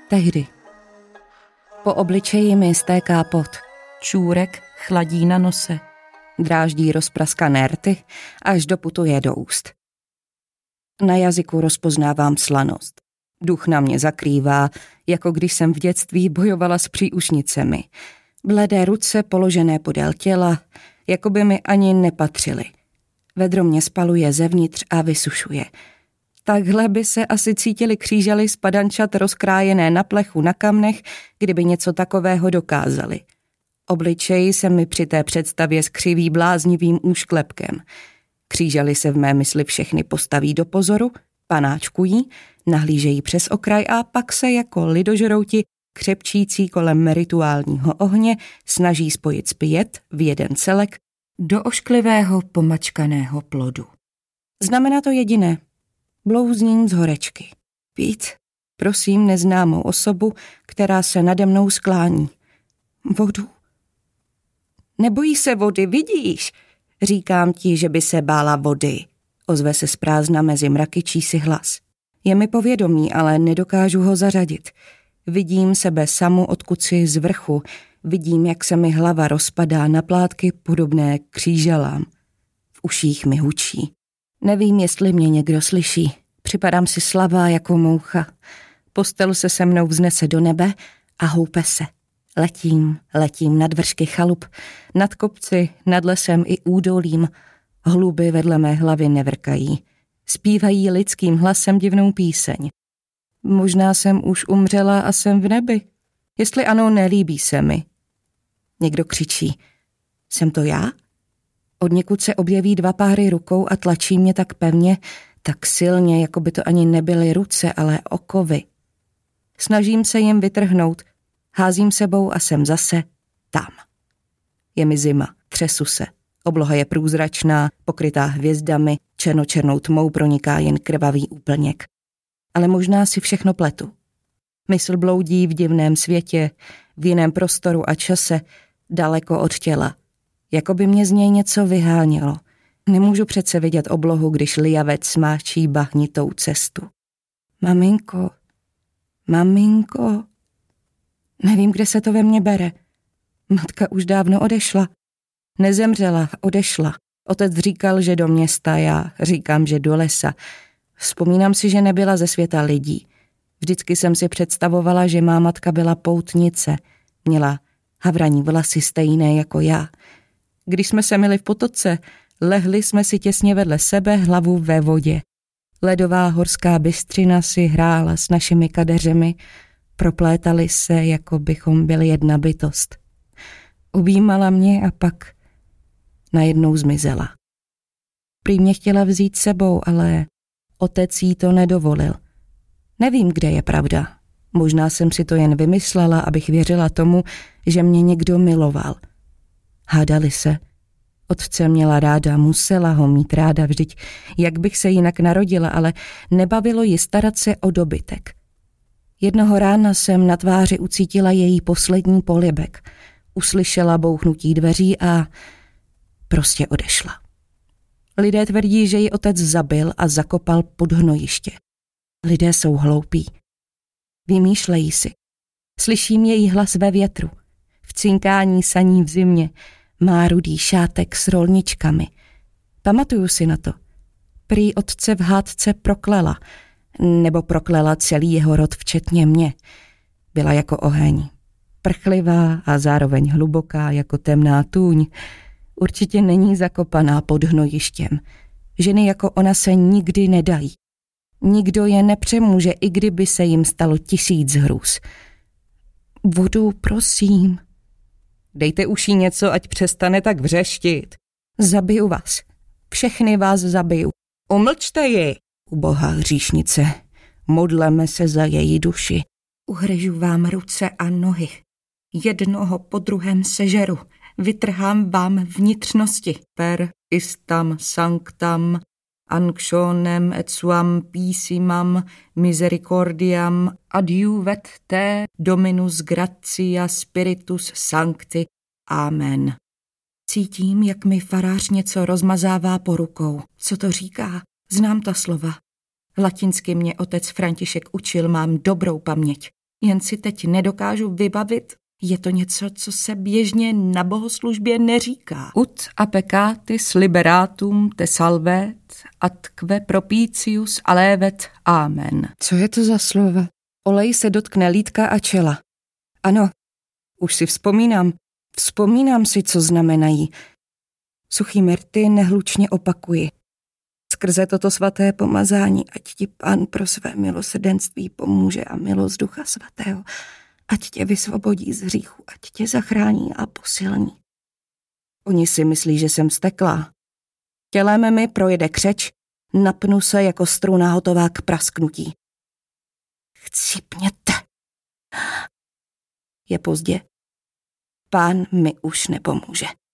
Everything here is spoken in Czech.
Tehdy. Po obličeji mi stéká pot. Čůrek chladí na nose. Dráždí rozpraskané rty, až doputuje do úst. Na jazyku rozpoznávám slanost. Duch na mě zakrývá, jako když jsem v dětství bojovala s příušnicemi. Bledé ruce položené podél těla, jako by mi ani nepatřily. Vedro mě spaluje zevnitř a vysušuje. Takhle by se asi cítili křížaly z padančat rozkrájené na plechu na kamnech, kdyby něco takového dokázali. Obličej se mi při té představě skřiví bláznivým úšklepkem. Křížaly se v mé mysli všechny postaví do pozoru, panáčkují, nahlížejí přes okraj a pak se jako lidožrouti, křepčící kolem rituálního ohně, snaží spojit zpět v jeden celek do ošklivého pomačkaného plodu. Znamená to jediné. Blouzním z horečky. Pít, prosím neznámou osobu, která se nade mnou sklání. Vodu. Nebojí se vody, vidíš? Říkám ti, že by se bála vody. Ozve se z prázdna mezi mraky si hlas. Je mi povědomý, ale nedokážu ho zařadit. Vidím sebe samu odkud si z vrchu. Vidím, jak se mi hlava rozpadá na plátky podobné křížalám. V uších mi hučí. Nevím, jestli mě někdo slyší. Připadám si slabá jako moucha. Postel se mnou vznese do nebe a houpe se. Letím nad vršky chalup, nad kopci, nad lesem i údolím. Hluby vedle mé hlavy nevrkají. Zpívají lidským hlasem divnou píseň. Možná jsem už umřela a jsem v nebi. Jestli ano, nelíbí se mi. Někdo křičí. Jsem to já? Odněkud se objeví 2 páry rukou a tlačí mě tak pevně, tak silně, jako by to ani nebyly ruce, ale okovy. Snažím se jim vytrhnout, házím sebou a jsem zase tam. Je mi zima, třesu se. Obloha je průzračná, pokrytá hvězdami, černou tmou proniká jen krvavý úplněk. Ale možná si všechno pletu. Mysl bloudí v divném světě, v jiném prostoru a čase, daleko od těla. Jako by mě z něj něco vyhánělo. Nemůžu přece vidět oblohu, když lijavec smáčí bahnitou cestu. Maminko. Nevím, kde se to ve mně bere. Matka už dávno odešla. Nezemřela, odešla. Otec říkal, že do města, já říkám, že do lesa. Vzpomínám si, že nebyla ze světa lidí. Vždycky jsem si představovala, že má matka byla poutnice. Měla havraní vlasy stejné jako já. Když jsme se myli v potoce, lehli jsme si těsně vedle sebe, hlavu ve vodě. Ledová horská bystřina si hrála s našimi kadeřemi, proplétali se, jako bychom byli jedna bytost. Objímala mě a pak najednou zmizela. Prý mě chtěla vzít sebou, ale otec jí to nedovolil. Nevím, kde je pravda. Možná jsem si to jen vymyslela, abych věřila tomu, že mě někdo miloval. Hádali se. Otce měla ráda, musela ho mít ráda, vždyť jak bych se jinak narodila, ale nebavilo ji starat se o dobytek. Jednoho rána jsem na tváři ucítila její poslední polibek. Uslyšela bouchnutí dveří a prostě odešla. Lidé tvrdí, že ji otec zabil a zakopal pod hnojiště. Lidé jsou hloupí. Vymýšlejí si. Slyším její hlas ve větru. V cinkání saní v zimě. Má rudý šátek s rolničkami. Pamatuju si na to. Prý otce v hádce proklela. Nebo proklela celý jeho rod, včetně mě. Byla jako oheň. Prchlivá a zároveň hluboká jako temná tůň. Určitě není zakopaná pod hnojištěm. Ženy jako ona se nikdy nedají. Nikdo je nepřemůže, i kdyby se jim stalo 1000 hrůz. Vodu, prosím. Dejte uší něco, ať přestane tak vřeštit. Zabiju vás. Všechny vás zabiju. Umlčte ji. Ubohá hříšnice. Modleme se za její duši. Uhryžu vám ruce a nohy. Jednoho po druhém sežeru. Vytrhám vám vnitřnosti. Per istam sanctam anctionem et suam pissimam misericordiam adiuvet te Dominus gratia spiritus sancti. Amen. Cítím, jak mi farář něco rozmazává po rukou. Co to říká? Znám ta slova. Latinsky mě otec František učil, mám dobrou paměť. jen si teď nedokážu vybavit. Je to něco, co se běžně na bohoslužbě neříká. Ut a peccatis liberatum te salvet, atque propitius alevet. Amen. Co je to za slova? Olej se dotkne lítka a čela. Ano, už si vzpomínám. Vzpomínám si, co znamenají. Suchý myrty nehlučně opakuji. Skrze toto svaté pomazání, ať ti Pán pro své milosrdenství pomůže a milost Ducha Svatého, ať tě vysvobodí z hříchu, ať tě zachrání a posilní. Oni si myslí, že jsem vzteklá. Tělem mi projede křeč, napnu se jako struna hotová k prasknutí. Chcípněte. Je pozdě. Pán mi už nepomůže.